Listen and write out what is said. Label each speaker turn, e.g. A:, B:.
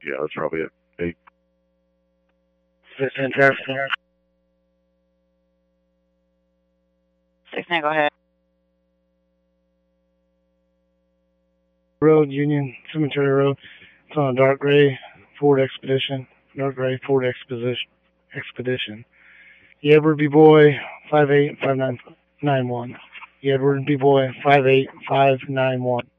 A: Yeah, that's probably it. 8.
B: 16 traffic.
C: 16, go ahead.
B: Road, Union Cemetery Road. It's on a dark gray Ford Expedition. Dark gray Ford Expedition. Edward B. Boy, 585991. Edward B. Boy, 58591.